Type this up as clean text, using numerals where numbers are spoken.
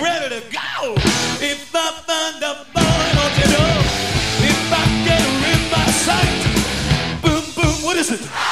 ready to go. If I find a boy, don't you know? If I get her in my sight, boom, boom, what is it?